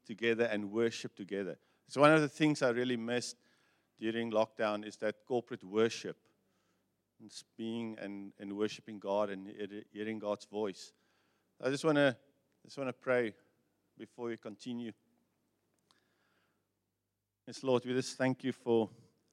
together and worship together. It's one of the things I really missed during lockdown is that corporate worship. It's being and worshiping God and hearing God's voice. I just want to pray before we continue. Yes, Lord, we just thank you for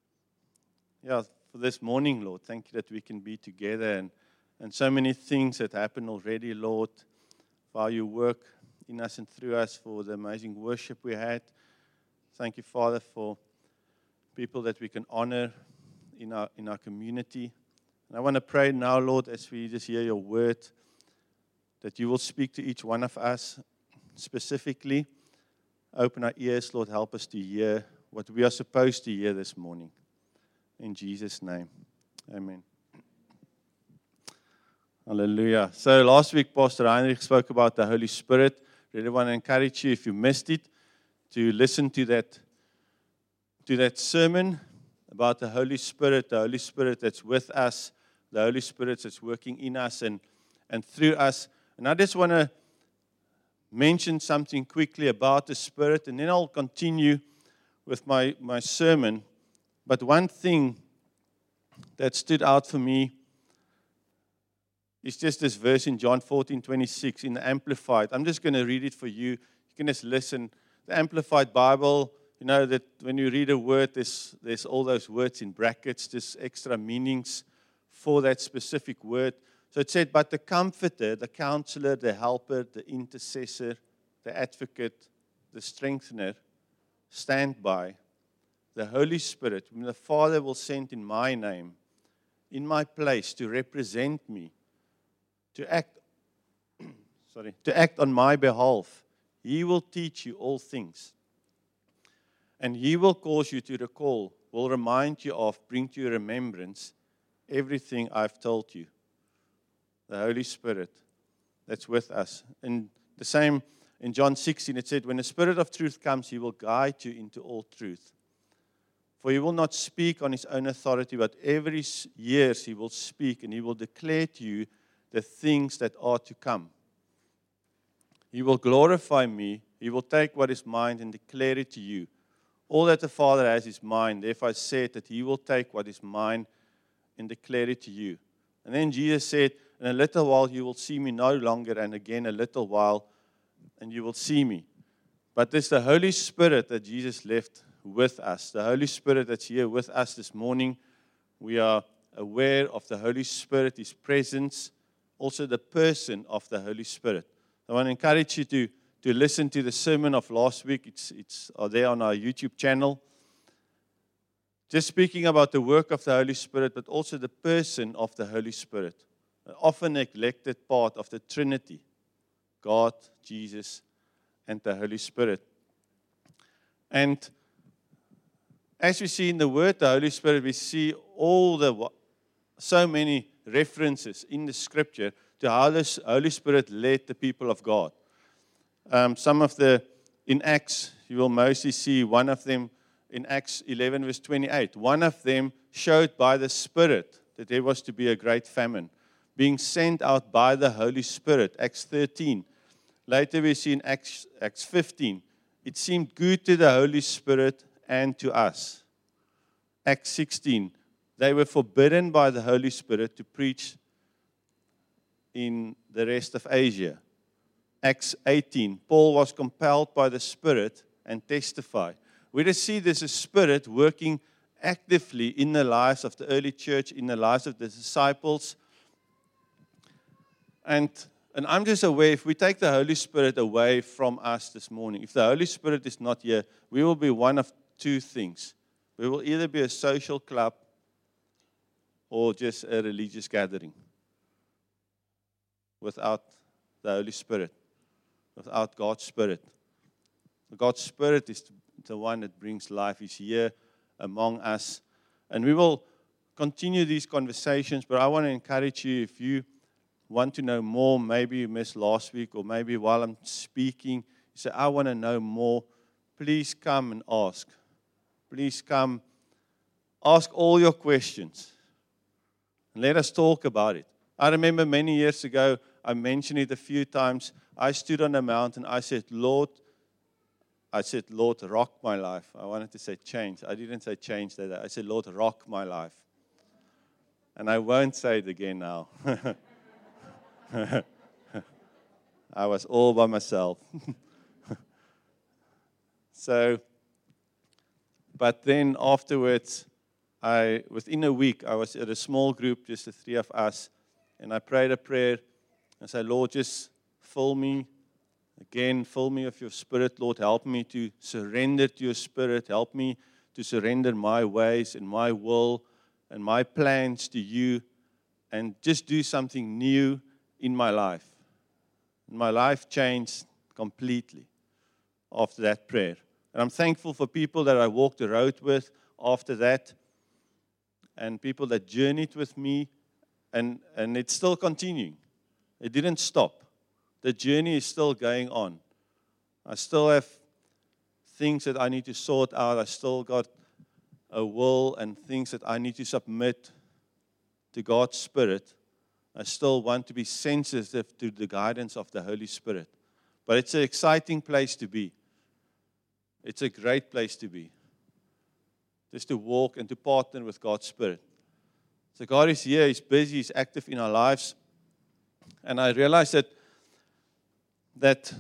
this morning, Lord. Thank you that we can be together and so many things that happen already, Lord, for how you work in us and through us, for the amazing worship we had. Thank you, Father, for people that we can honor in our community. And I want to pray now, Lord, as we just hear your word, that you will speak to each one of us specifically. Open our ears, Lord, help us to hear what we are supposed to hear this morning. In Jesus' name, amen. Hallelujah. So last week, Pastor Heinrich spoke about the Holy Spirit. Really want to encourage you, if you missed it, to listen to that sermon about the Holy Spirit that's with us, the Holy Spirit that's working in us and through us. And I just want to mention something quickly about the Spirit, and then I'll continue with my sermon. But one thing that stood out for me is just this verse in John 14:26 in the Amplified. I'm just going to read it for you. You can just listen. The Amplified Bible, you know that when you read a word, there's all those words in brackets, just extra meanings for that specific word. So it said, but the Comforter, the Counselor, the Helper, the Intercessor, the Advocate, the Strengthener, stand by. The Holy Spirit, whom the Father will send in my name, in my place to represent me, to act on my behalf. He will teach you all things. And he will cause you to recall, will remind you of, bring to your remembrance everything I've told you. The Holy Spirit that's with us. And the same in John 16, it said, when the Spirit of truth comes, he will guide you into all truth. For he will not speak on his own authority, but every year he will speak, and he will declare to you the things that are to come. He will glorify me. He will take what is mine and declare it to you. All that the Father has is mine. Therefore I said that he will take what is mine and declare it to you. And then Jesus said, in a little while you will see me no longer, and again a little while, and you will see me. But it's the Holy Spirit that Jesus left with us. The Holy Spirit that's here with us this morning. We are aware of the Holy Spirit, his presence, also the person of the Holy Spirit. I want to encourage you to listen to the sermon of last week. It's there on our YouTube channel. Just speaking about the work of the Holy Spirit, but also the person of the Holy Spirit. An often neglected part of the Trinity. God, Jesus, and the Holy Spirit. And as we see in the Word, the Holy Spirit, we see so many references in the Scripture to how the Holy Spirit led the people of God. In Acts, you will mostly see one of them in Acts 11 verse 28. One of them showed by the Spirit that there was to be a great famine, being sent out by the Holy Spirit. Acts 13. Later we see in Acts 15, it seemed good to the Holy Spirit and to us. Acts 16, they were forbidden by the Holy Spirit to preach in the rest of Asia. Acts 18, Paul was compelled by the Spirit and testified. We just see there's a Spirit working actively in the lives of the early church, in the lives of the disciples. And I'm just aware, if we take the Holy Spirit away from us this morning, if the Holy Spirit is not here, we will be one of two things. We will either be a social club or just a religious gathering without the Holy Spirit, without God's Spirit. God's Spirit is the one that brings life. He's here among us. And we will continue these conversations, but I want to encourage you, if you want to know more, maybe you missed last week, or maybe while I'm speaking, you say, I want to know more, please come and ask. Please come, ask all your questions. And let us talk about it. I remember many years ago, I mentioned it a few times, I stood on a mountain, I said, Lord, I said, Lord, rock my life. I wanted to say change. I didn't say change that day. I said, Lord, rock my life. And I won't say it again now. I was all by myself. But then afterwards, within a week, I was at a small group, just the three of us, and I prayed a prayer. I said, Lord, just fill me again, fill me with your Spirit. Lord, help me to surrender to your Spirit. Help me to surrender my ways and my will and my plans to you, and just do something new in my life. My life changed completely after that prayer. And I'm thankful for people that I walked the road with after that, and people that journeyed with me, and it's still continuing. It didn't stop. The journey is still going on. I still have things that I need to sort out. I still got a will and things that I need to submit to God's Spirit. I still want to be sensitive to the guidance of the Holy Spirit. But it's an exciting place to be. It's a great place to be. Just to walk and to partner with God's Spirit. So God is here, He's busy, He's active in our lives. And I realized that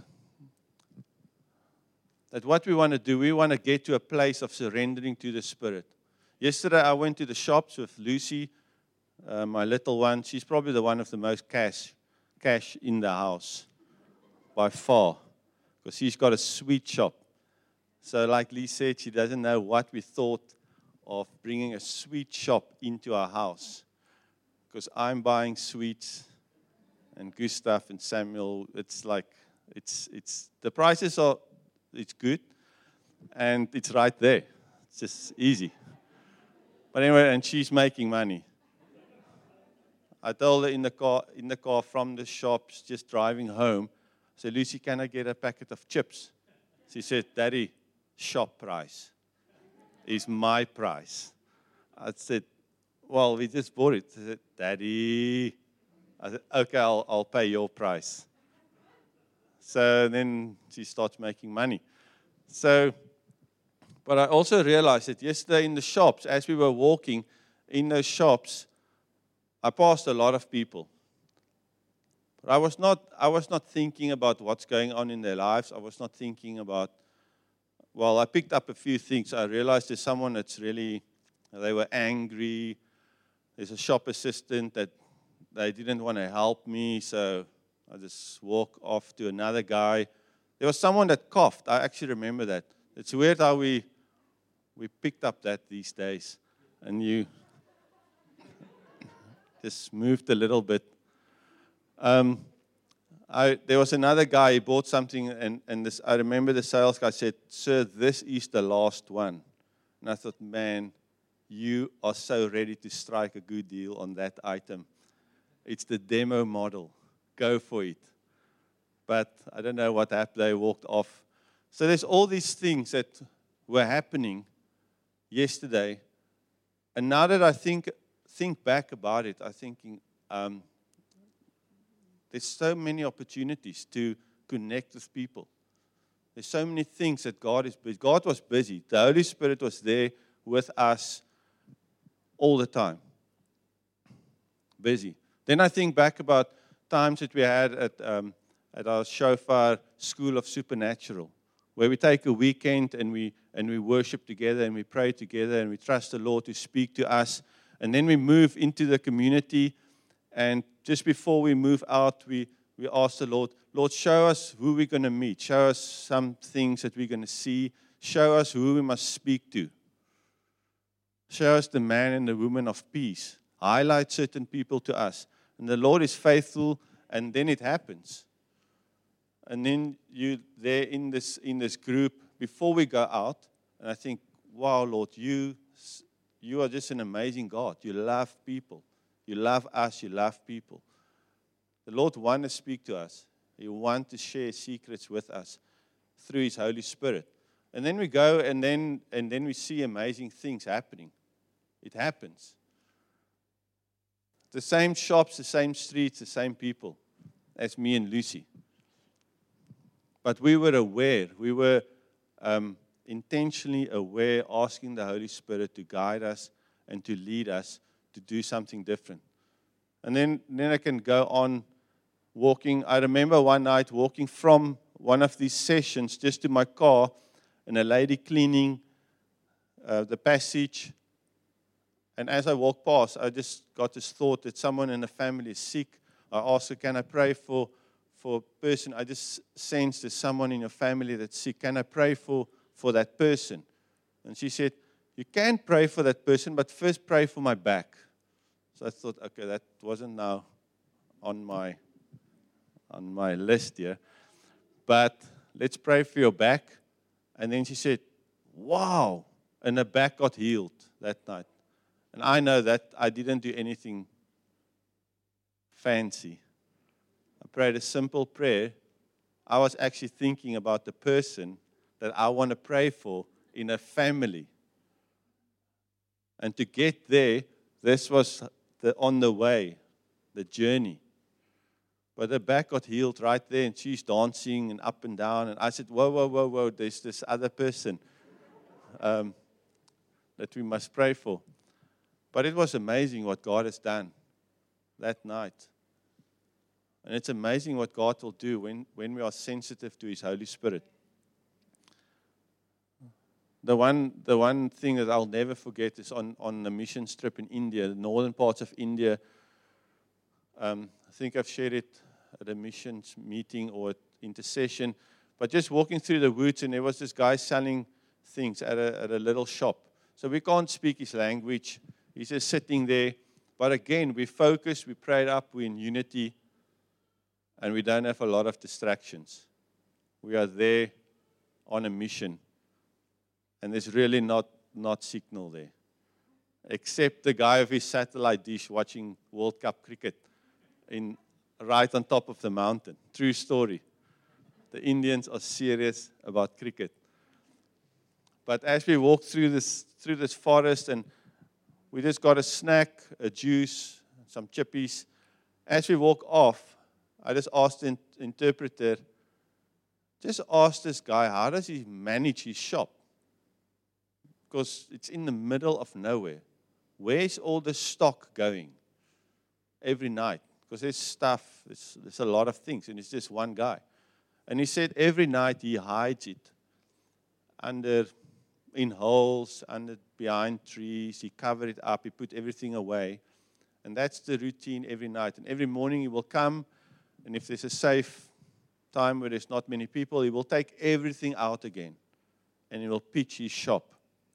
what we want to do, we want to get to a place of surrendering to the Spirit. Yesterday I went to the shops with Lucy, my little one. She's probably the one of the most cash in the house, by far, because she's got a sweet shop. So like Lee said, she doesn't know what we thought of bringing a sweet shop into our house, because I'm buying sweets, and Gustav and Samuel, it's the prices are, it's good, and it's right there. It's just easy. But anyway, and she's making money. I told her in the car from the shops, just driving home, I said, Lucy, can I get a packet of chips? She said, Daddy, shop price is my price. I said, well, we just bought it. She said, Daddy. I said, okay, I'll pay your price. So then she starts making money. But I also realized that yesterday in the shops, as we were walking in those shops, I passed a lot of people. But I was not thinking about what's going on in their lives. I was not thinking about, well, I picked up a few things. I realized there's someone that's really, they were angry. There's a shop assistant that they didn't want to help me, so I just walked off to another guy. There was someone that coughed. I actually remember that. It's weird how we picked up that these days. And you just moved a little bit. There was another guy, he bought something, and I remember the sales guy said, Sir, this is the last one. And I thought, man, you are so ready to strike a good deal on that item. It's the demo model. Go for it. But I don't know what happened. They walked off. So there's all these things that were happening yesterday. And now that I think back about it, I'm thinking, there's so many opportunities to connect with people. There's so many things that God is busy. God was busy. The Holy Spirit was there with us all the time. Busy. Then I think back about times that we had at our Shofar School of Supernatural, where we take a weekend and we worship together and we pray together and we trust the Lord to speak to us. And then we move into the community, and just before we move out, we ask the Lord, show us who we're going to meet. Show us some things that we're going to see. Show us who we must speak to. Show us the man and the woman of peace. Highlight certain people to us. And the Lord is faithful, and then it happens. And then you there in this group, before we go out, and I think, wow, Lord, you are just an amazing God. You love people. You love us. You love people. The Lord wants to speak to us. He wants to share secrets with us through His Holy Spirit. And then we go, and then we see amazing things happening. It happens. The same shops, the same streets, the same people as me and Lucy. But we were aware. We were intentionally aware, asking the Holy Spirit to guide us and to lead us to do something different. And then I can go on walking. I remember one night walking from one of these sessions just to my car, and a lady cleaning the passage. And as I walked past, I just got this thought that someone in the family is sick. I asked her, can I pray for a person? I just sensed there's someone in your family that's sick. Can I pray for that person? And she said, you can pray for that person, but first pray for my back. So I thought, okay, that wasn't now on my list here. But let's pray for your back. And then she said, wow. And her back got healed that night. And I know that I didn't do anything fancy. I prayed a simple prayer. I was actually thinking about the person that I want to pray for in a family. And to get there, this was on the way, the journey. But her back got healed right there, and she's dancing and up and down. And I said, whoa, there's this other person that we must pray for. But it was amazing what God has done that night. And it's amazing what God will do when we are sensitive to His Holy Spirit. The one thing that I'll never forget is on the mission trip in India, the northern parts of India. I think I've shared it at a missions meeting or at intercession. But just walking through the woods, and there was this guy selling things at a little shop. So we can't speak his language. He's just sitting there. But again, we focus, we prayed up, we're in unity, and we don't have a lot of distractions. We are there on a mission. And there's really not signal there. Except the guy of his satellite dish watching World Cup cricket right on top of the mountain. True story. The Indians are serious about cricket. But as we walked through this forest, and we just got a snack, a juice, some chippies. As we walk off, I just asked the interpreter, just ask this guy, how does he manage his shop? Because it's in the middle of nowhere. Where's all the stock going every night? Because there's stuff, there's a lot of things, and it's just one guy. And he said every night he hides it in holes, behind trees. He covered it up. He put everything away. And that's the routine every night. And every morning he will come, and if there's a safe time where there's not many people, he will take everything out again, and he will pitch his shop.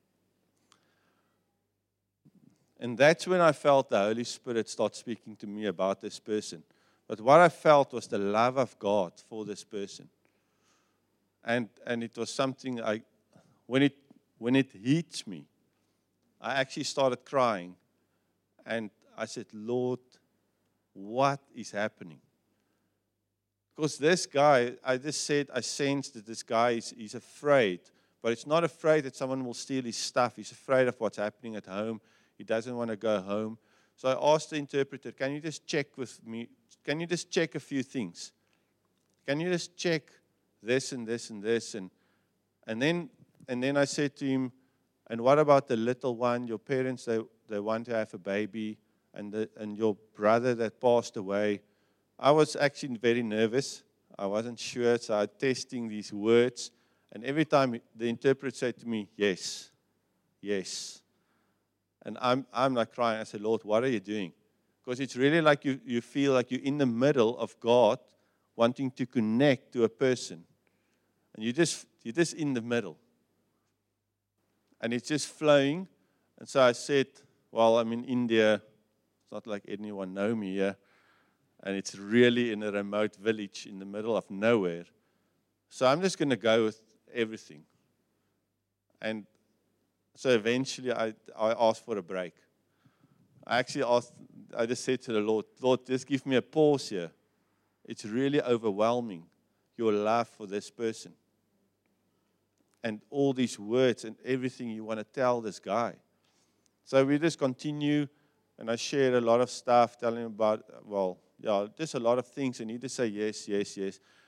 And that's when I felt the Holy Spirit start speaking to me about this person. But what I felt was the love of God for this person. And it was something when it hit me, I actually started crying. And I said, Lord, what is happening? Because this guy, I sensed that this guy is afraid. But it's not afraid that someone will steal his stuff. He's afraid of what's happening at home. He doesn't want to go home. So I asked the interpreter, can you just check with me? Can you just check a few things? Can you just check this and this and this? And then I said to him, and what about the little one? Your parents, they want to have a baby, and your brother that passed away. I was actually very nervous. I wasn't sure, so I was testing these words. And every time the interpreter said to me, yes, yes. And I'm like crying. I said, Lord, what are you doing? Because it's really like you feel like you're in the middle of God wanting to connect to a person. And you're just in the middle. And it's just flowing. And so I said, well, I'm in India. It's not like anyone know me here. And it's really in a remote village in the middle of nowhere. So I'm just going to go with everything. And so eventually I asked for a break. I just said to the Lord, just give me a pause here. It's really overwhelming, your love for this person. And all these words and everything you want to tell this guy. So we just continue, and I shared a lot of stuff, telling him about, just a lot of things, and he just say yes, yes, yes.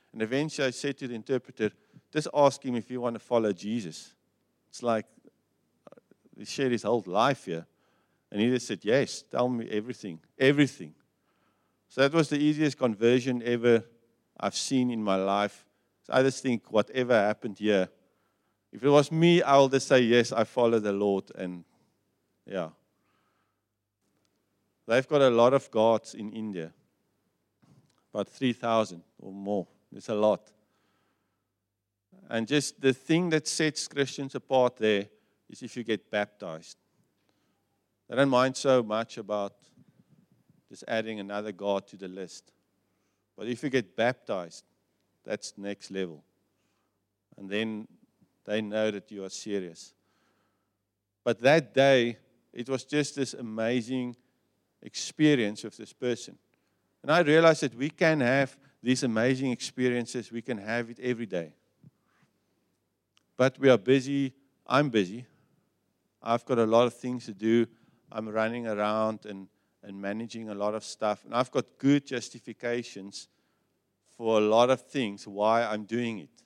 And eventually I said to the interpreter, just ask him if you want to follow Jesus. It's like he shared his whole life here. And he just said, yes, tell me everything, everything. So that was the easiest conversion ever I've seen in my life. So I just think whatever happened here, if it was me, I will just say, yes, I follow the Lord. And yeah. They've got a lot of gods in India. About 3,000 or more. It's a lot. And just the thing that sets Christians apart there is if you get baptized. They don't mind so much about just adding another god to the list. But if you get baptized, that's next level. And then they know that you are serious. But that day, it was just this amazing experience with this person. And I realized that we can have these amazing experiences. We can have it every day. But we are busy. I'm busy. I've got a lot of things to do. I'm running around and managing a lot of stuff. And I've got good justifications for a lot of things why I'm doing it.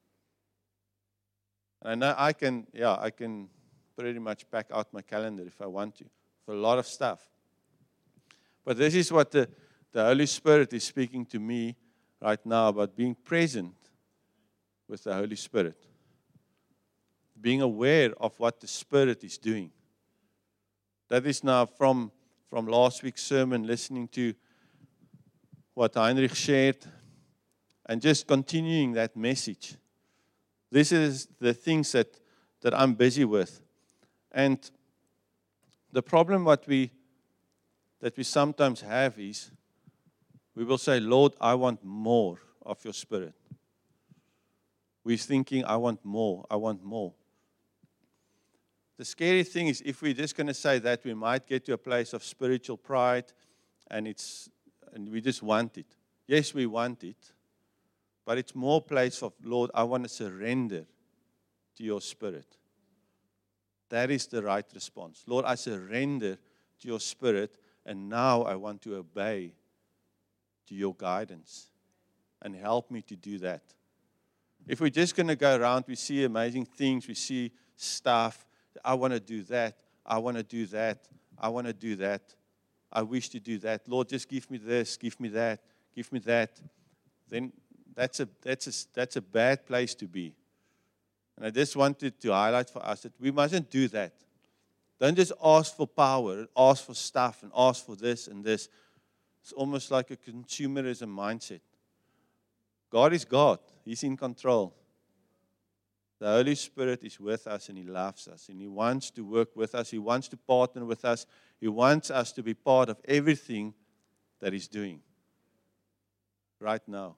And I know I can pretty much pack out my calendar if I want to for a lot of stuff. But this is what the Holy Spirit is speaking to me right now about being present with the Holy Spirit. Being aware of what the Spirit is doing. That is now from last week's sermon, listening to what Heinrich shared, and just continuing that message. This is the things that I'm busy with. And the problem that we sometimes have is, we will say, Lord, I want more of your Spirit. We're thinking, I want more, I want more. The scary thing is, if we're just going to say that, we might get to a place of spiritual pride, and we just want it. Yes, we want it, but it's more place of, Lord, I want to surrender to your Spirit. That is the right response. Lord, I surrender to your Spirit, and now I want to obey to your guidance, and help me to do that. If we're just going to go around, we see amazing things, we see stuff, I want to do that, I want to do that, I want to do that, I wish to do that. Lord, just give me this, give me that, give me that. Then that's a bad place to be. And I just wanted to highlight for us that we mustn't do that. Don't just ask for power, ask for stuff, and ask for this and this. It's almost like a consumerism mindset. God is God. He's in control. The Holy Spirit is with us, and He loves us, and He wants to work with us. He wants to partner with us. He wants us to be part of everything that He's doing right now.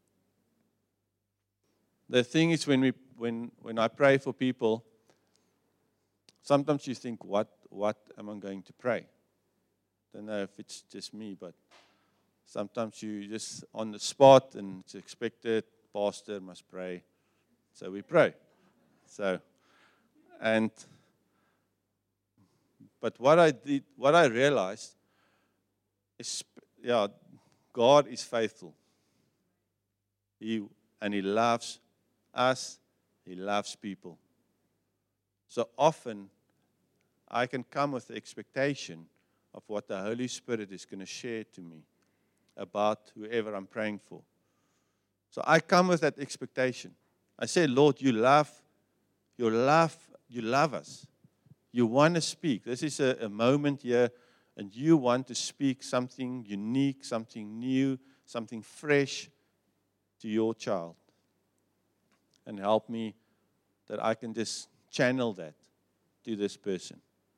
The thing is, when I pray for people, sometimes you think, what am I going to pray? Don't know if it's just me, but sometimes you just on the spot and it's expected, pastor must pray. So we pray. But what I realized is, God is faithful. He loves us. He loves people. So often, I can come with the expectation of what the Holy Spirit is going to share to me about whoever I'm praying for. So I come with that expectation. I say, Lord, you love us. You want to speak. This is a moment here, and you want to speak something unique, something new, something fresh to your child. And help me that I can just channel that to this person.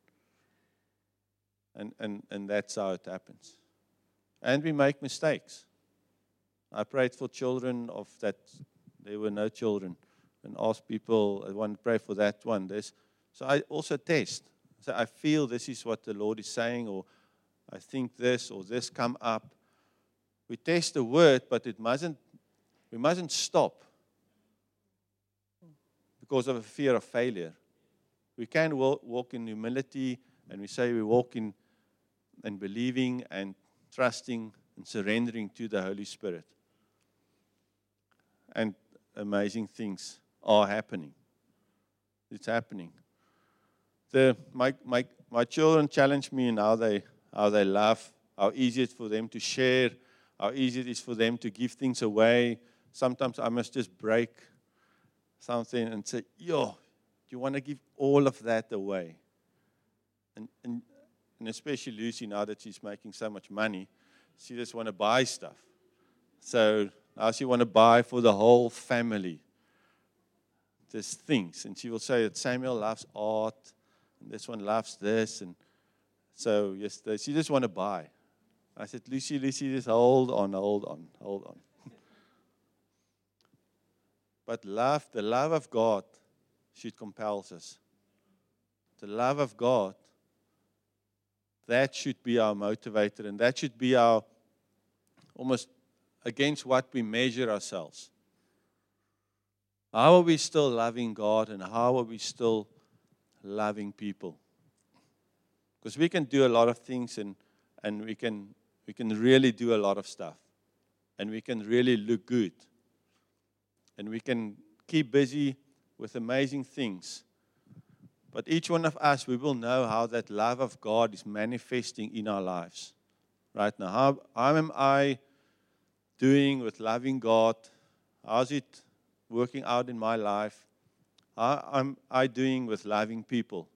And that's how it happens. And we make mistakes. I prayed for children of that. There were no children. And asked people, I want to pray for that one. So I also test. So I feel this is what the Lord is saying, or I think this, or this come up. We test the word, but we mustn't stop because of a fear of failure. We can walk in humility, and we say we walk in and believing and trusting and surrendering to the Holy Spirit. and amazing things are happening. It's happening. My children challenge me in how they love, how easy it's for them to share, how easy it is for them to give things away. Sometimes I must just break something and say, yo, do you want to give all of that away? And especially Lucy, now that she's making so much money, she just want to buy stuff. So now she want to buy for the whole family. There's things. And she will say that Samuel loves art, and this one loves this. And so yesterday, she just want to buy. I said, Lucy, just hold on. But the love of God should compel us. The love of God, that should be our motivator, and that should be our almost against what we measure ourselves. How are we still loving God, and how are we still loving people? Because we can do a lot of things, and we can really do a lot of stuff, and we can really look good, and we can keep busy with amazing things. But each one of us, we will know how that love of God is manifesting in our lives right now. How am I doing with loving God? How's it working out in my life? How am I doing with loving people?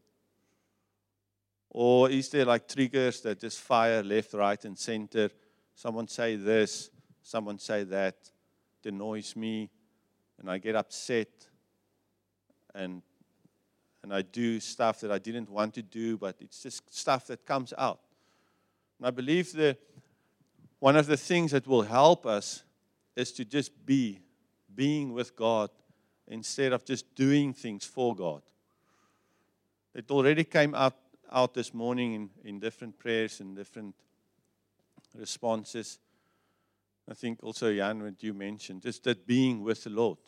Or is there like triggers that just fire left, right, and center? Someone say this, someone say that. It annoys me, and I get upset, and I do stuff that I didn't want to do, but it's just stuff that comes out. And I believe that one of the things that will help us is to just being with God instead of just doing things for God. It already came out this morning in different prayers and different responses. I think also, Jan, what you mentioned, just that being with the Lord.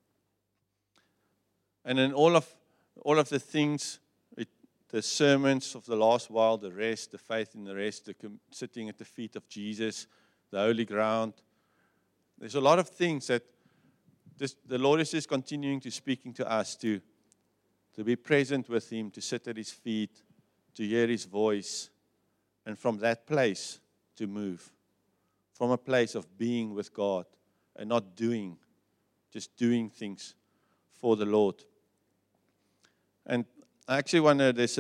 And in all of the things, the sermons of the last while, the rest, the faith in the rest, sitting at the feet of Jesus, the holy ground. There's a lot of things that the Lord is just continuing to speaking to us to be present with Him, to sit at His feet, to hear His voice, and from that place to move. From a place of being with God and not just doing things for the Lord. And I actually wonder, there's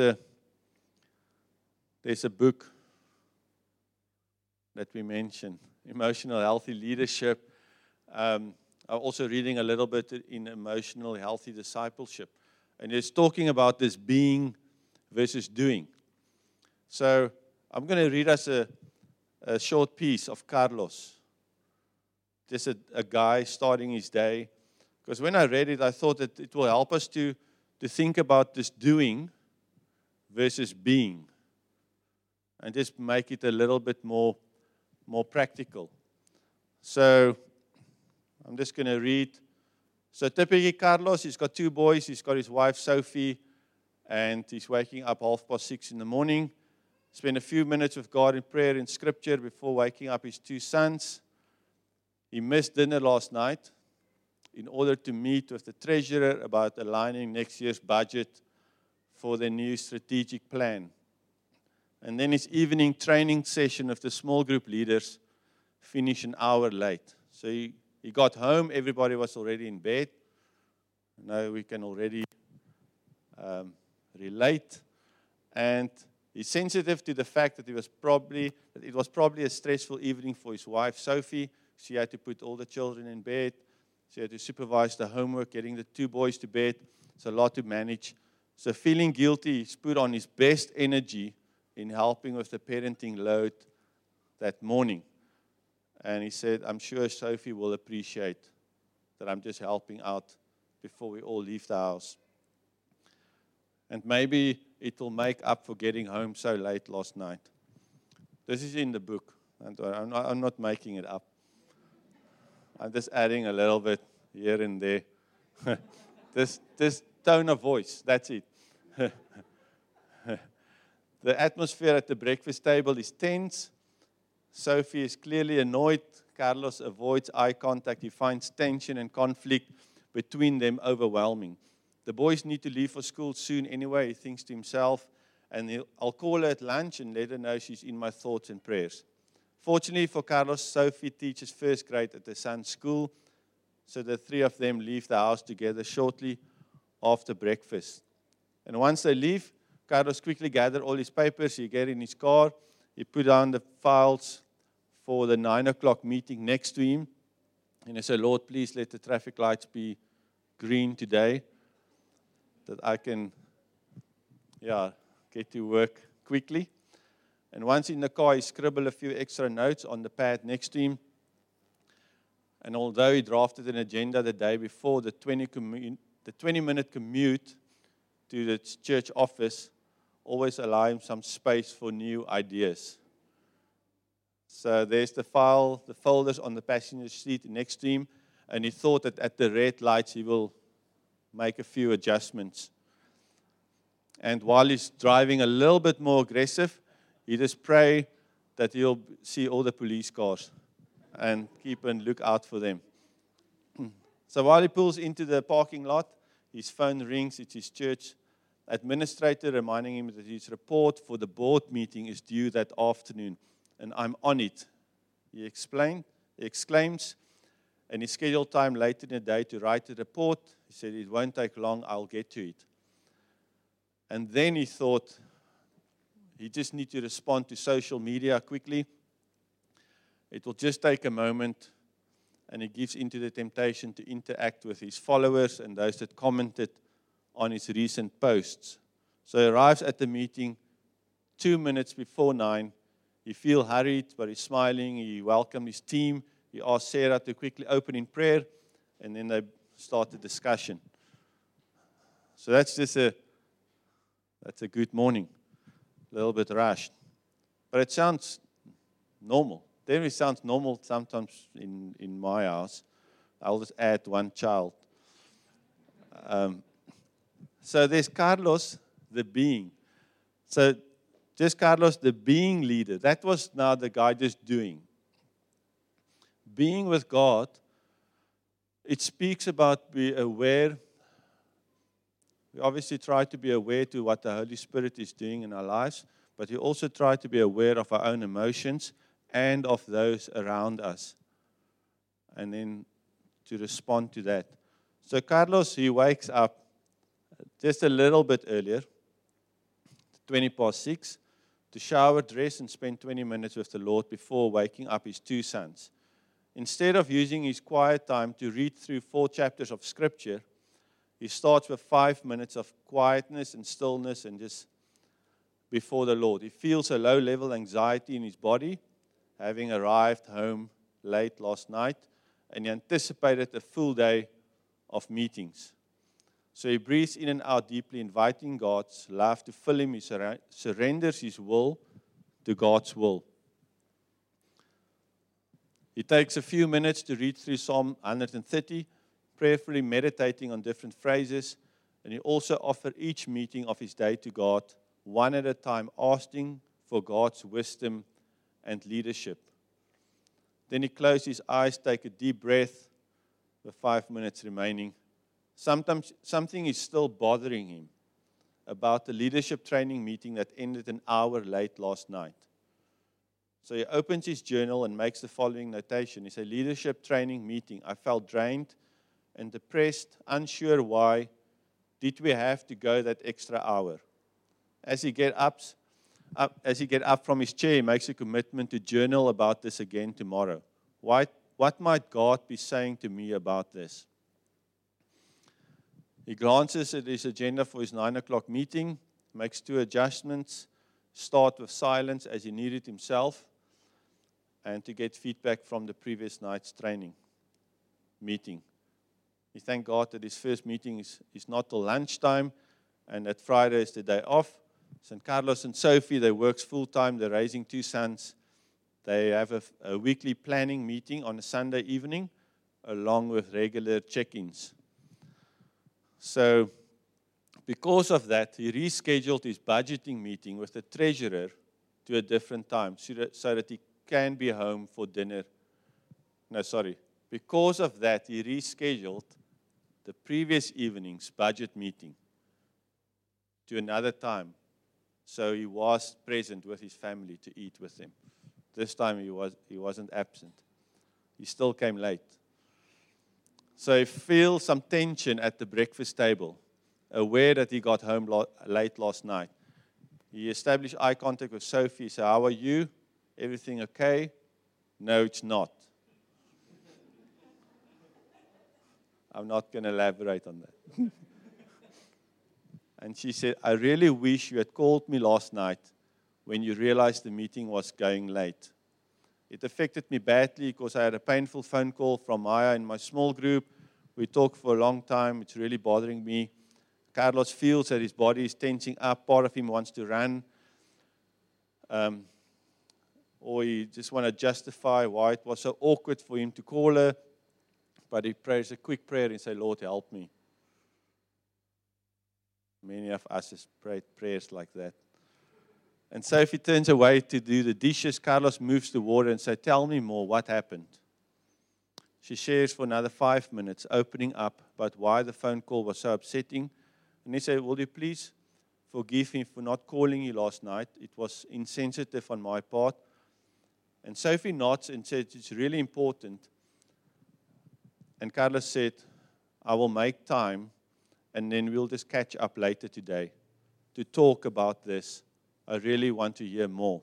a book that we mentioned, Emotional Healthy Leadership. I'm also reading a little bit in Emotional Healthy Discipleship. And it's talking about this being versus doing. So I'm going to read us a short piece of Carlos. Just a guy starting his day. Because when I read it, I thought that it will help us to think about this doing versus being, and just make it a little bit more practical. So I'm just going to read. So typically Carlos, he's got 2 boys. He's got his wife Sophie, and he's waking up 6:30 in the morning. Spend a few minutes with God in prayer and scripture before waking up his 2 sons. He missed dinner last night in order to meet with the treasurer about aligning next year's budget for the new strategic plan. And then his evening training session of the small group leaders finished an hour late. So he got home, everybody was already in bed. Now we can already relate. And he's sensitive to the fact that it was probably a stressful evening for his wife, Sophie. She had to put all the children in bed. She had to supervise the homework, getting the 2 boys to bed. It's a lot to manage. So feeling guilty, he's put on his best energy in helping with the parenting load that morning. And he said, I'm sure Sophie will appreciate that I'm just helping out before we all leave the house. And maybe it will make up for getting home so late last night. This is in the book. I'm not making it up. I'm just adding a little bit here and there. This tone of voice, that's it. The atmosphere at the breakfast table is tense. Sophie is clearly annoyed. Carlos avoids eye contact. He finds tension and conflict between them overwhelming. The boys need to leave for school soon anyway, he thinks to himself, and I'll call her at lunch and let her know she's in my thoughts and prayers. Fortunately for Carlos, Sophie teaches first grade at her son's school, so the three of them leave the house together shortly after breakfast. And once they leave, Carlos quickly gathers all his papers, he gets in his car, he put down the files for the 9 o'clock meeting next to him, and he said, Lord, please let the traffic lights be green today, that I can get to work quickly. And once in the car, he scribbled a few extra notes on the pad next to him. And although he drafted an agenda the day before, the 20-minute commute to the church office always allowed him some space for new ideas. So there's the folders on the passenger seat next to him, and he thought that at the red lights he will make a few adjustments. And while he's driving a little bit more aggressive, he just pray that he'll see all the police cars and keep a look out for them. So while he pulls into the parking lot, his phone rings. It's his church administrator reminding him that his report for the board meeting is due that afternoon. And I'm on it, he exclaims, and he scheduled time later in the day to write the report. He said, it won't take long, I'll get to it. And then he thought, he just needs to respond to social media quickly. It will just take a moment, and he gives into the temptation to interact with his followers and those that commented on his recent posts. So he arrives at the meeting 2 minutes before 9. He feels hurried, but he's smiling. He welcomed his team. He asked Sarah to quickly open in prayer, and then they start the discussion. So that's a good morning. A little bit rushed. But it sounds normal. Definitely sounds normal sometimes in my house. I'll just add one child. So there's Carlos, the being. So just Carlos, the being leader. That was now the guy just doing. Being with God, it speaks about being aware. We obviously try to be aware to what the Holy Spirit is doing in our lives, but we also try to be aware of our own emotions and of those around us, and then to respond to that. So Carlos, he wakes up just a little bit earlier, 6:20, to shower, dress, and spend 20 minutes with the Lord before waking up his two sons. Instead of using his quiet time to read through 4 chapters of Scripture, he starts with 5 minutes of quietness and stillness and just before the Lord. He feels a low-level anxiety in his body, having arrived home late last night, and he anticipated a full day of meetings. So he breathes in and out deeply, inviting God's love to fill him. He surrenders his will to God's will. He takes a few minutes to read through Psalm 130, prayerfully meditating on different phrases, and he also offers each meeting of his day to God, one at a time, asking for God's wisdom and leadership. Then he closes his eyes, take a deep breath, with 5 minutes remaining. Sometimes something is still bothering him about the leadership training meeting that ended an hour late last night. So he opens his journal and makes the following notation. He says, leadership training meeting. I felt drained and depressed, unsure why. Did we have to go that extra hour? As he gets up from his chair, he makes a commitment to journal about this again tomorrow. What might God be saying to me about this? He glances at his agenda for his 9 o'clock meeting, makes 2 adjustments, start with silence as he needed himself, and to get feedback from the previous night's training meeting. He thanked God that his first meeting is not till lunchtime, and that Friday is the day off. St. Carlos and Sophie, they work full-time. They're raising 2 sons. They have a weekly planning meeting on a Sunday evening, along with regular check-ins. So, because of that, he rescheduled his budgeting meeting with the treasurer to a different time so that he can be home for dinner. No, sorry. Because of that, he rescheduled the previous evening's budget meeting to another time. So he was present with his family to eat with them. This time he wasn't absent. He still came late. So he feels some tension at the breakfast table, aware that he got home late last night. He established eye contact with Sophie. He said, "How are you? Everything okay?" "No, it's not." I'm not going to elaborate on that. And she said, "I really wish you had called me last night when you realized the meeting was going late. It affected me badly because I had a painful phone call from Maya in my small group. We talked for a long time. It's really bothering me. Carlos feels that his body is tensing up. Part of him wants to run. Or he just want to justify why it was so awkward for him to call her. But he prays a quick prayer and say, Lord, help me." Many of us have prayed prayers like that. And Sophie turns away to do the dishes. Carlos moves to water and says, "Tell me more, what happened?" She shares for another 5 minutes, opening up about why the phone call was so upsetting. And he said, "Will you please forgive me for not calling you last night? It was insensitive on my part." And Sophie nods and said, "It's really important." And Carlos said, "I will make time, and then we'll just catch up later today to talk about this. I really want to hear more."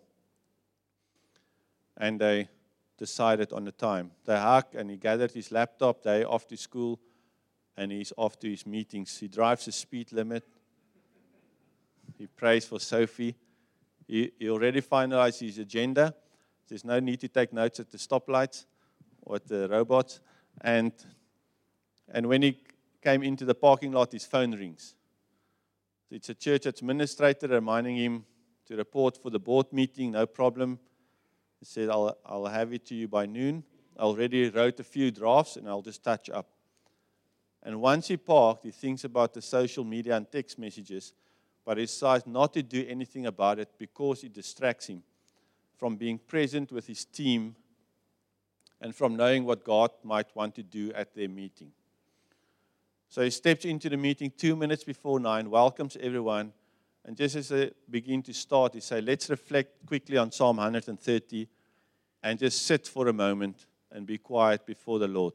And they decided on the time. They hugged, and he gathered his laptop day after school, and he's off to his meetings. He drives the speed limit. He prays for Sophie. He already finalized his agenda. There's no need to take notes at the stoplights or at the robots. And when he came into the parking lot, his phone rings. It's a church administrator reminding him to report for the board meeting. No problem. He said, I'll have it to you by noon. I already wrote a few drafts, and I'll just touch up. And once he parked, he thinks about the social media and text messages, but he decides not to do anything about it because it distracts him from being present with his team and from knowing what God might want to do at their meeting. So he steps into the meeting 2 minutes before 9, welcomes everyone, and just as they begin to start, he says, "Let's reflect quickly on Psalm 130 and just sit for a moment and be quiet before the Lord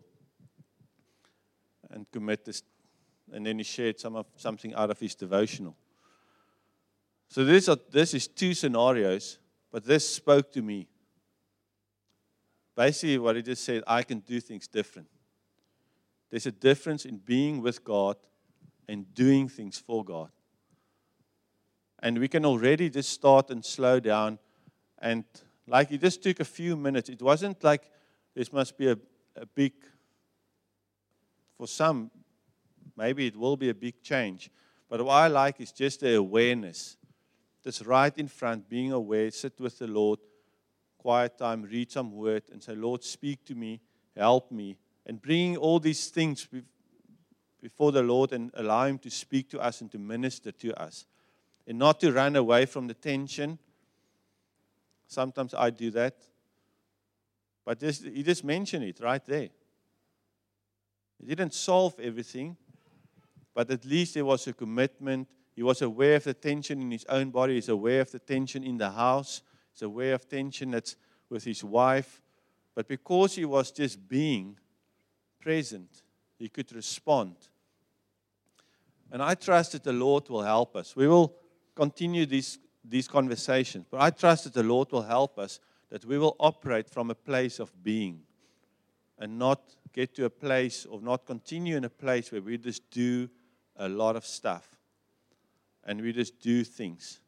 and commit this." And then he shared something out of his devotional. So this is two scenarios, but this spoke to me. Basically, what he just said, I can do things different. There's a difference in being with God and doing things for God. And we can already just start and slow down. And like it just took a few minutes. It wasn't like this must be a big, for some, maybe it will be a big change. But what I like is just the awareness. Just right in front, being aware, sit with the Lord, quiet time, read some word, and say, Lord, speak to me, help me. And bringing all these things before the Lord and allow Him to speak to us and to minister to us. And not to run away from the tension. Sometimes I do that. But He just mentioned it right there. He didn't solve everything, but at least there was a commitment. He was aware of the tension in his own body. He's aware of the tension in the house. He's aware of tension that's with his wife. But because he was just being present, he could respond. And I trust that the Lord will help us. We will continue these conversations. But I trust that the Lord will help us, that we will operate from a place of being and not get to a place or not continue in a place where we just do a lot of stuff and we just do things.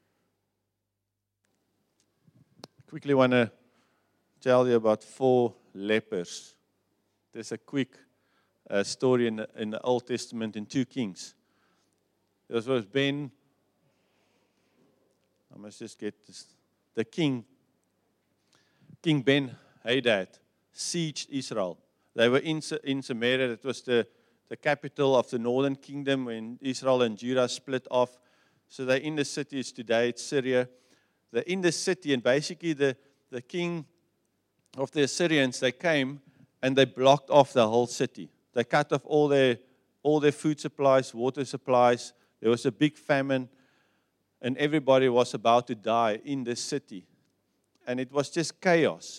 Quickly want to tell you about 4 lepers. There's a quick story in the Old Testament in 2 Kings. There was Ben. I must just get this. The king Ben-Hadad, sieged Israel. They were in Samaria. It was the capital of the northern kingdom when Israel and Judah split off. So they're in the cities today. It's Syria. They're in the city, and basically the king of the Assyrians, they came and they blocked off the whole city. They cut off all their food supplies, water supplies. There was a big famine, and everybody was about to die in this city. And it was just chaos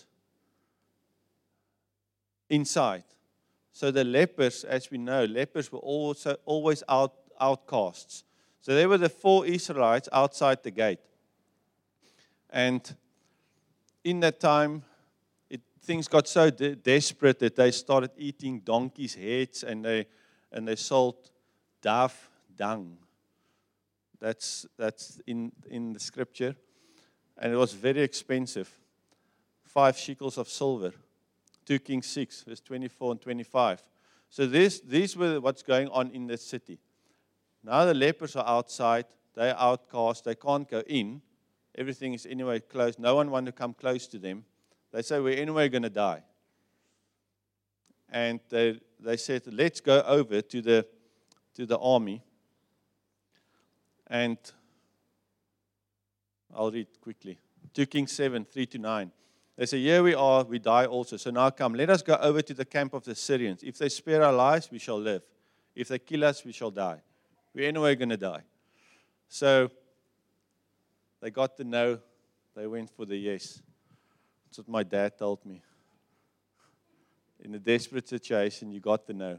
inside. So the lepers, as we know, lepers were also always outcasts. So they were the 4 Israelites outside the gate. And in that time, things got so desperate that they started eating donkeys' heads, and they sold dove dung. That's in the scripture. And it was very expensive. 5 shekels of silver. 2 Kings 6, verse 24 and 25. So these were what's going on in the city. Now the lepers are outside. They're outcast. They can't go in. Everything is anyway closed. No one wants to come close to them. They say, we're anyway going to die. And they said, let's go over to the army. And I'll read quickly. 2 Kings 7, 3-9. They say, here we are, we die also. So now come, let us go over to the camp of the Syrians. If they spare our lives, we shall live. If they kill us, we shall die. We're anyway going to die. So they got the no. They went for the yes. That's what my dad told me. In a desperate situation, you got the no.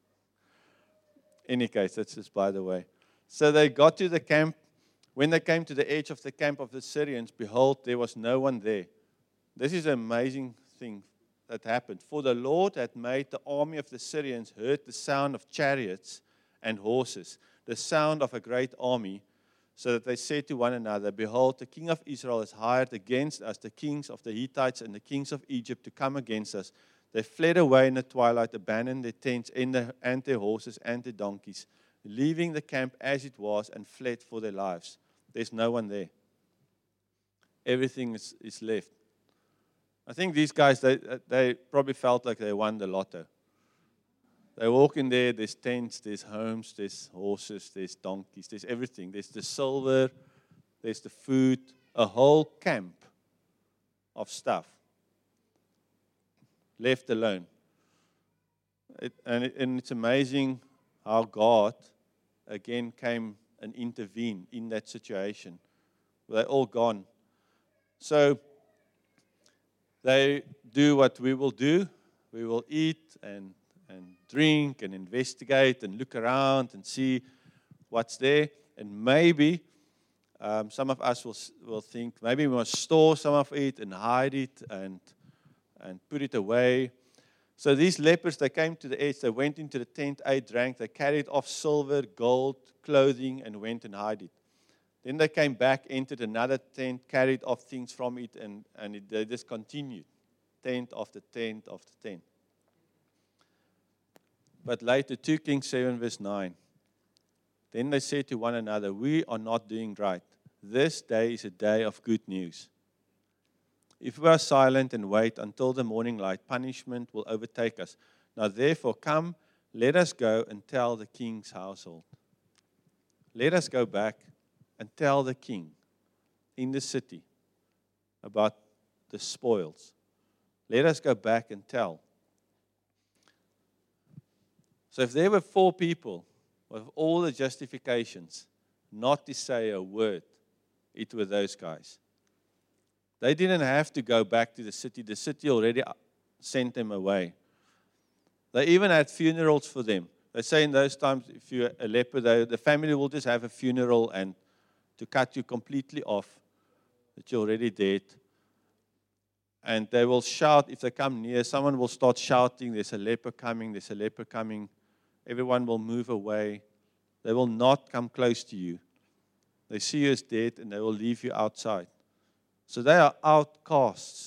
Any case, that's just by the way. So they got to the camp. When they came to the edge of the camp of the Syrians, behold, there was no one there. This is an amazing thing that happened. For the Lord had made the army of the Syrians heard the sound of chariots and horses, the sound of a great army, so that they said to one another, behold, the king of Israel has hired against us the kings of the Hittites and the kings of Egypt to come against us. They fled away in the twilight, abandoned their tents and their horses and their donkeys, leaving the camp as it was, and fled for their lives. There's no one there. Everything is left. I think these guys, they probably felt like they won the lotto. They walk in there, there's tents, there's homes, there's horses, there's donkeys, there's everything. There's the silver, there's the food, a whole camp of stuff left alone. And it's amazing how God again came and intervened in that situation. They're all gone. So they do what we will do. We will eat and drink and investigate and look around and see what's there. And maybe some of us will think, maybe we must store some of it and hide it and put it away. So these lepers, they came to the edge, they went into the tent, ate, drank, they carried off silver, gold, clothing, and went and hid it. Then they came back, entered another tent, carried off things from it, and they just continued. Tent after tent after tent. But later, 2 Kings 7, verse 9. Then they said to one another, we are not doing right. This day is a day of good news. If we are silent and wait until the morning light, punishment will overtake us. Now therefore, come, let us go and tell the king's household. Let us go back and tell the king in the city about the spoils. Let us go back and tell. So if there were 4 people with all the justifications not to say a word, it were those guys. They didn't have to go back to the city. The city already sent them away. They even had funerals for them. They say in those times, if you're a leper, the family will just have a funeral and to cut you completely off, that you're already dead. And they will shout, if they come near, someone will start shouting, there's a leper coming, there's a leper coming. Everyone will move away. They will not come close to you. They see you as dead and they will leave you outside. So they are outcasts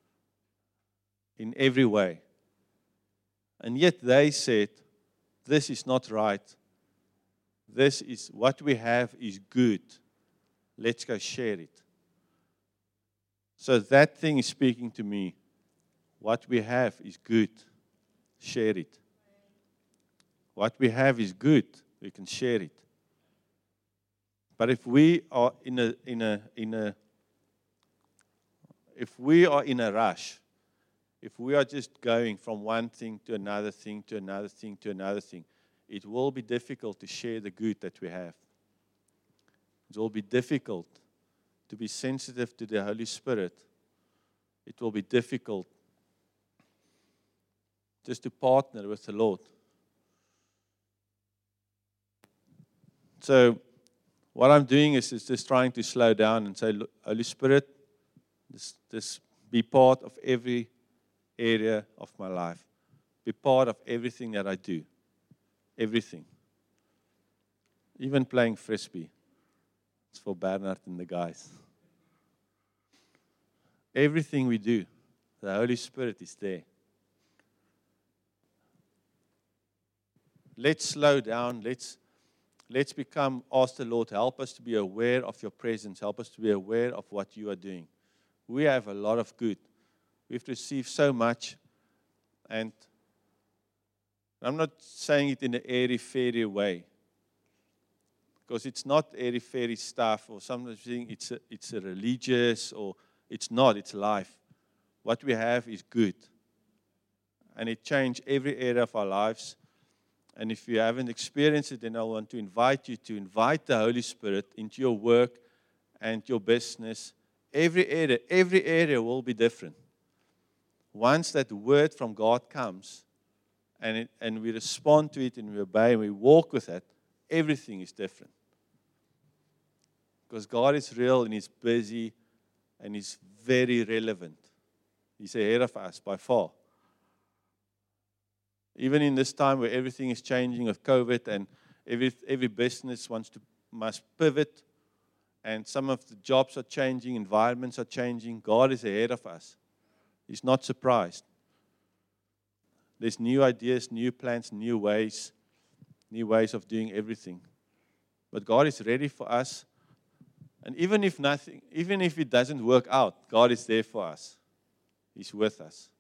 in every way. And yet they said, this is not right. This is what we have is good. Let's go share it. So that thing is speaking to me. What we have is good. Share it. What we have is good. We can share it. But if we are in a rush if we are just going from one thing to another thing, to another thing, to another thing, it will be difficult to share the good that we have. It will be difficult to be sensitive to the Holy Spirit. It will be difficult just to partner with the Lord. So what I'm doing is just trying to slow down and say, Holy Spirit, this be part of every area of my life. Be part of everything that I do. Everything. Even playing frisbee. It's for Bernard and the guys. Everything we do, the Holy Spirit is there. Let's slow down. Let's ask the Lord, help us to be aware of your presence. Help us to be aware of what you are doing. We have a lot of good. We've received so much. And I'm not saying it in an airy-fairy way. Because it's not airy-fairy stuff, or sometimes it's a religious, or it's not, it's life. What we have is good. And it changed every area of our lives. And if you haven't experienced it, then I want to invite you to invite the Holy Spirit into your work and your business. Every area will be different. Once that word from God comes, and we respond to it, and we obey, and we walk with it, everything is different. Because God is real, and He's busy, and He's very relevant. He's ahead of us by far. Even in this time where everything is changing with COVID, and every business must pivot, and some of the jobs are changing, environments are changing, God is ahead of us. He's not surprised. There's new ideas, new plans, new ways of doing everything. But God is ready for us. And even if it doesn't work out, God is there for us. He's with us.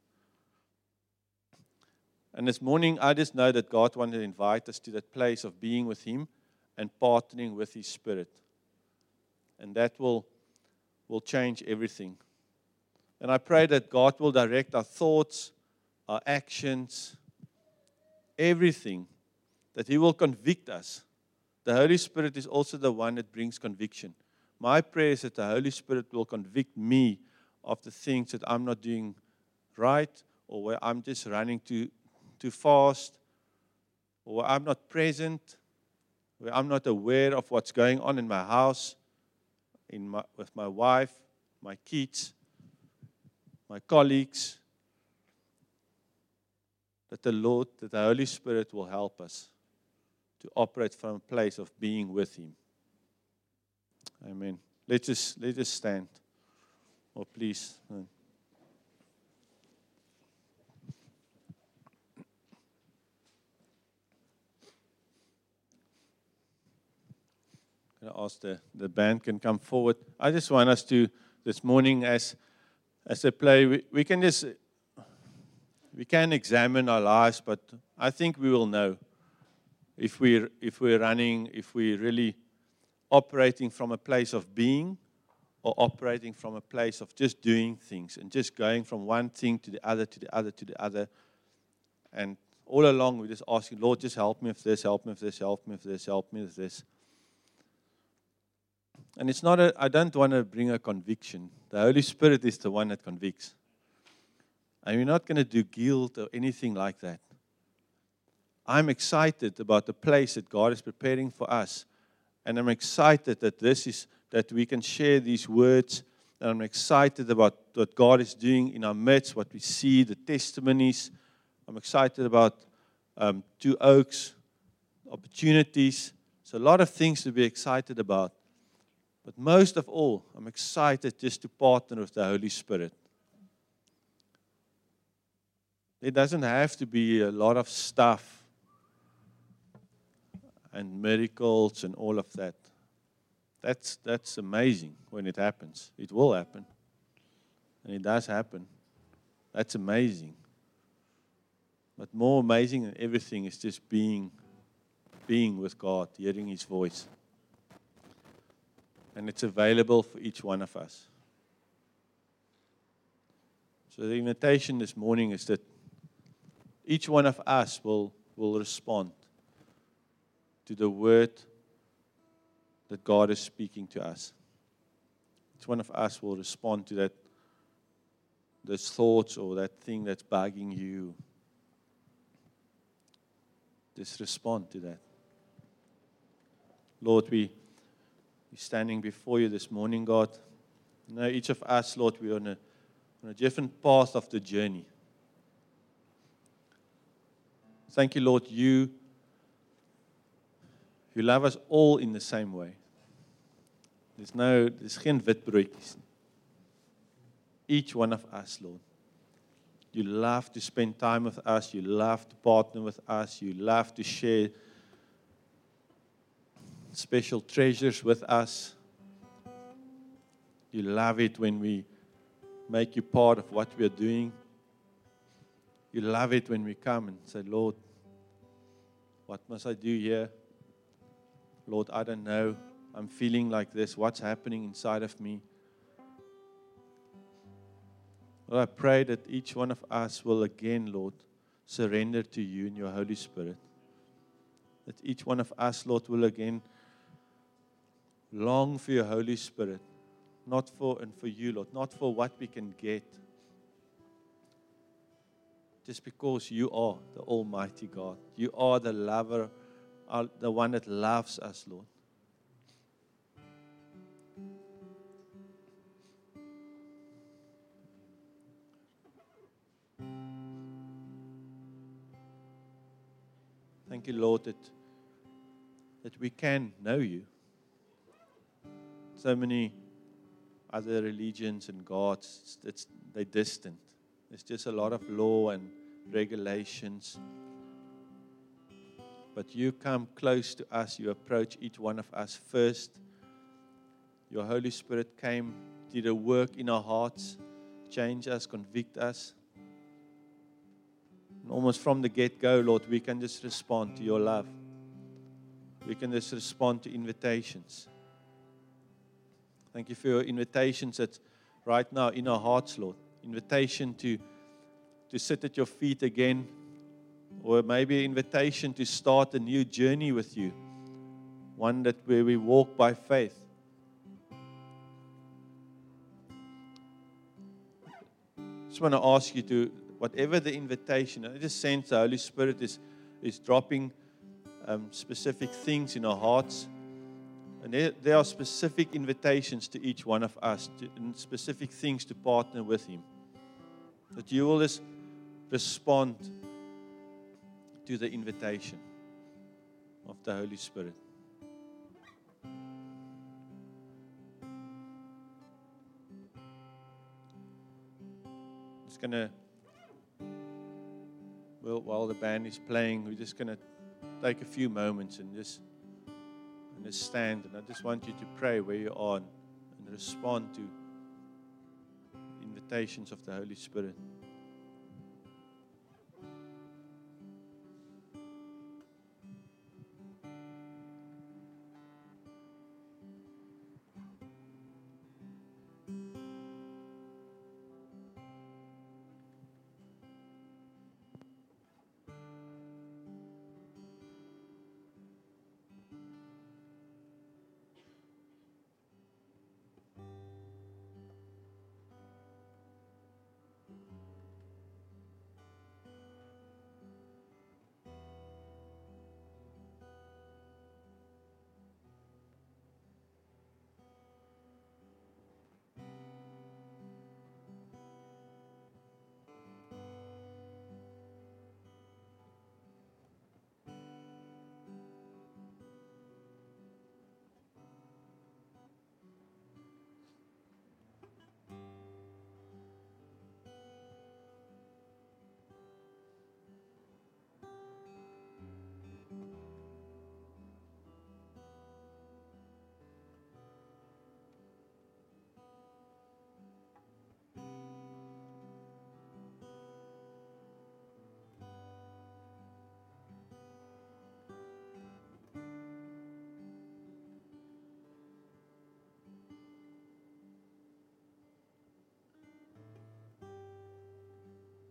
And this morning, I just know that God wanted to invite us to that place of being with Him and partnering with His Spirit. And that will change everything. And I pray that God will direct our thoughts, our actions, everything, that He will convict us. The Holy Spirit is also the one that brings conviction. My prayer is that the Holy Spirit will convict me of the things that I'm not doing right, or where I'm just running too fast, or where I'm not present, where I'm not aware of what's going on in my house, with my wife, my kids, my colleagues. That the Holy Spirit will help us to operate from a place of being with Him. Amen. Let us stand. Or please. I'm going to ask the band can come forward. I just want us to, this morning as they play, we can examine our lives, but I think we will know if we're really operating from a place of being, or operating from a place of just doing things and just going from one thing to the other, to the other, to the other. And all along we're just asking, Lord, just help me with this, help me with this, help me with this, help me with this. And it's not I don't want to bring a conviction. The Holy Spirit is the one that convicts. And we're not going to do guilt or anything like that. I'm excited about the place that God is preparing for us. And I'm excited that we can share these words. And I'm excited about what God is doing in our midst, what we see, the testimonies. I'm excited about Two Oaks, opportunities. So a lot of things to be excited about. But most of all, I'm excited just to partner with the Holy Spirit. There doesn't have to be a lot of stuff and miracles and all of that. That's amazing when it happens. It will happen. And it does happen. That's amazing. But more amazing than everything is just being with God, hearing His voice. And it's available for each one of us. So the invitation this morning is that each one of us will respond to the word that God is speaking to us. Each one of us will respond to those thoughts or that thing that's bugging you. Just respond to that. Lord, we're standing before you this morning, God. You know, each of us, Lord, we're on a different path of the journey. Thank you, Lord, you love us all in the same way. There's geen wit broodjies nie. Each one of us, Lord. You love to spend time with us. You love to partner with us. You love to share special treasures with us. You love it when we make you part of what we are doing. You love it when we come and say, Lord, what must I do here? Lord, I don't know. I'm feeling like this. What's happening inside of me? Lord, I pray that each one of us will again, Lord, surrender to you in your Holy Spirit. That each one of us, Lord, will again long for your Holy Spirit. Not for you, Lord. Not for what we can get. Just because you are the Almighty God. You are the lover, the one that loves us, Lord. Thank you, Lord, that we can know you. So many other religions and gods, they're distant. There's just a lot of law and regulations. But you come close to us. You approach each one of us first. Your Holy Spirit came, did a work in our hearts, change us, convict us. And almost from the get-go, Lord, we can just respond to your love. We can just respond to invitations. Thank you for your invitations that's right now in our hearts, Lord. Invitation to sit at your feet again, or maybe an invitation to start a new journey with you, one where we walk by faith. I just want to ask you to, whatever the invitation, I just sense the Holy Spirit is dropping specific things in our hearts. And there are specific invitations to each one of us, and specific things to partner with Him. That you will just respond to the invitation of the Holy Spirit. Just gonna, while the band is playing, we're just gonna take a few moments and just stand. And I just want you to pray where you are and respond to invitations of the Holy Spirit.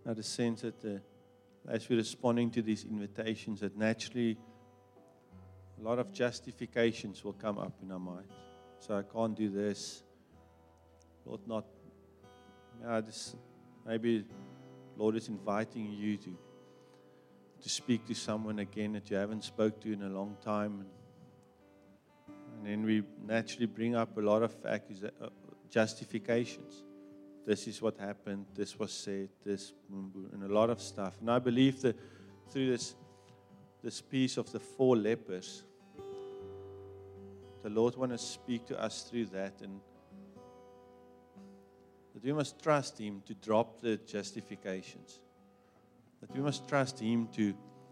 I had a sense that as we're responding to these invitations, that naturally a lot of justifications will come up in our minds. So I can't do this. Lord, not. Yeah, maybe Lord is inviting you to speak to someone again that you haven't spoke to in a long time. And then we naturally bring up a lot of justifications. This is what happened, this was said, this, and a lot of stuff. And I believe that through this piece of the 4 lepers, the Lord wants to speak to us through that, and that we must trust Him to drop the justifications. That we must trust Him to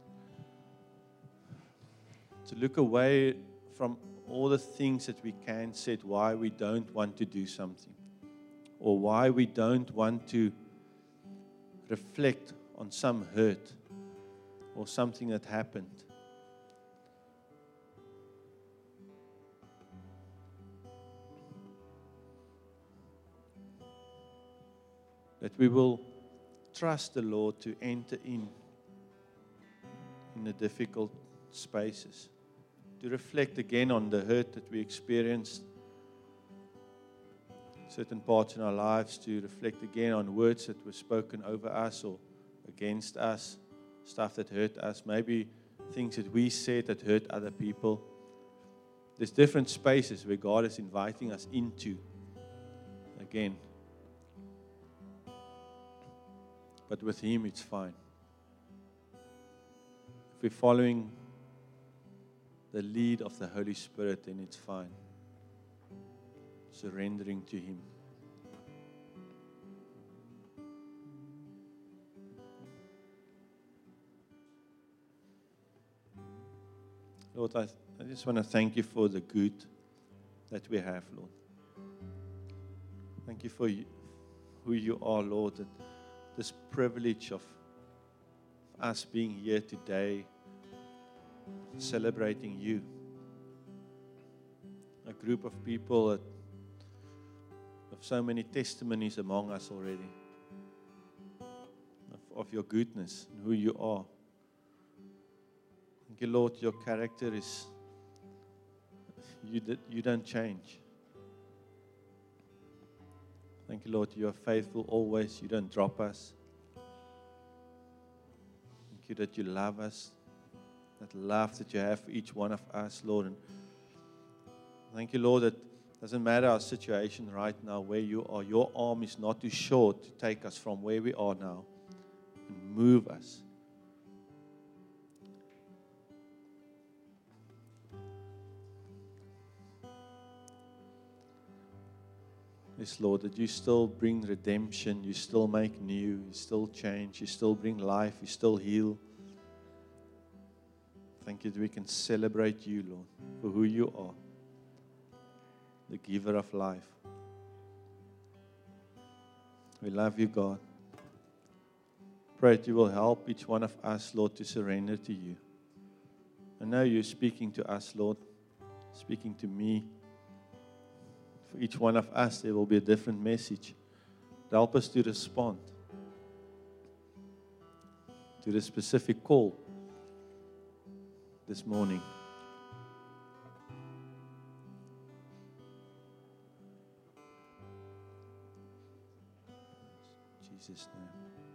look away from all the things that we can say why we don't want to do something, or why we don't want to reflect on some hurt or something that happened. That we will trust the Lord to enter in the difficult spaces, to reflect again on the hurt that we experienced, certain parts in our lives, to reflect again on words that were spoken over us or against us, stuff that hurt us, maybe things that we said that hurt other people. There's different spaces where God is inviting us into again. But with Him, it's fine. If we're following the lead of the Holy Spirit, then it's fine. Surrendering to Him. Lord, I just want to thank You for the good that we have, Lord. Thank You for who You are, Lord, that this privilege of us being here today, celebrating You. A group of people that have so many testimonies among us already of Your goodness and who You are. Thank You, Lord, Your character is, You don't change. Thank You, Lord, You are faithful always. You don't drop us. Thank You that You love us. That love that You have for each one of us, Lord. And thank You, Lord, that it doesn't matter our situation right now, where You are. Your arm is not too short to take us from where we are now and move us. Yes, Lord, that You still bring redemption, You still make new, You still change, You still bring life, You still heal. Thank You that we can celebrate You, Lord, for who You are, the giver of life. We love You, God. Pray that You will help each one of us, Lord, to surrender to You. I know You're speaking to us, Lord, speaking to me. For each one of us, there will be a different message. Help us to respond to the specific call this morning. In Jesus' name.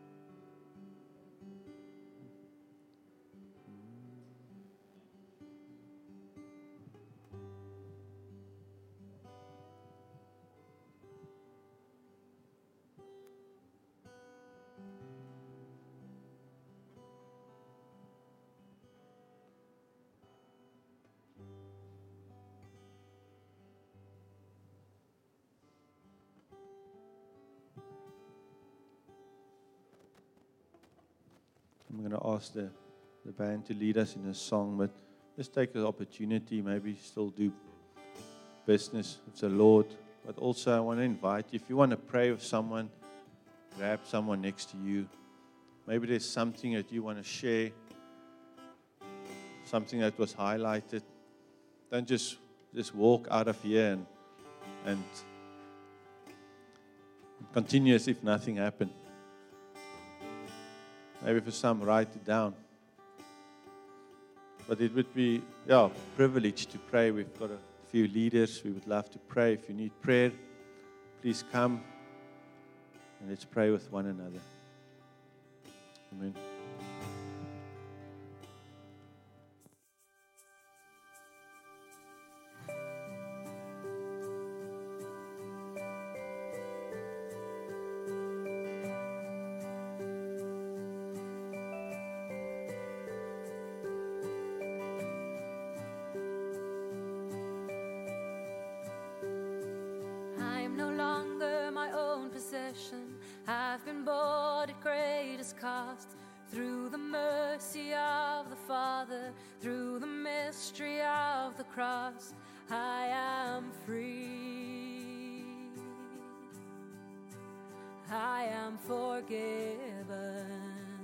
I'm going to ask the band to lead us in a song, but just take the opportunity, maybe still do business with the Lord. But also I want to invite you, if you want to pray with someone, grab someone next to you. Maybe there's something that you want to share, something that was highlighted. Don't just walk out of here and continue as if nothing happened. Maybe for some, write it down. But it would be, a privilege to pray. We've got a few leaders. We would love to pray. If you need prayer, please come and let's pray with one another. Amen. I am no longer my own possession. I've been bought at greatest cost. Through the mercy of the Father, through the mystery of the cross, I am free. I am forgiven.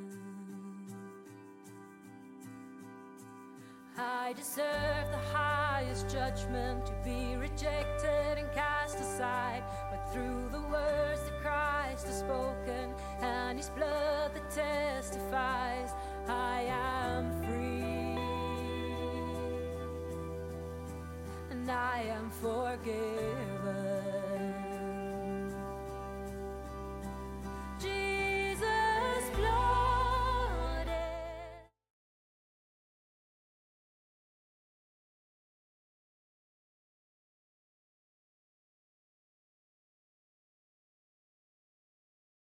I deserve the highest judgment, to be rejected and cast aside. But through the words that Christ has spoken and His blood that testifies, I am free and I am forgiven.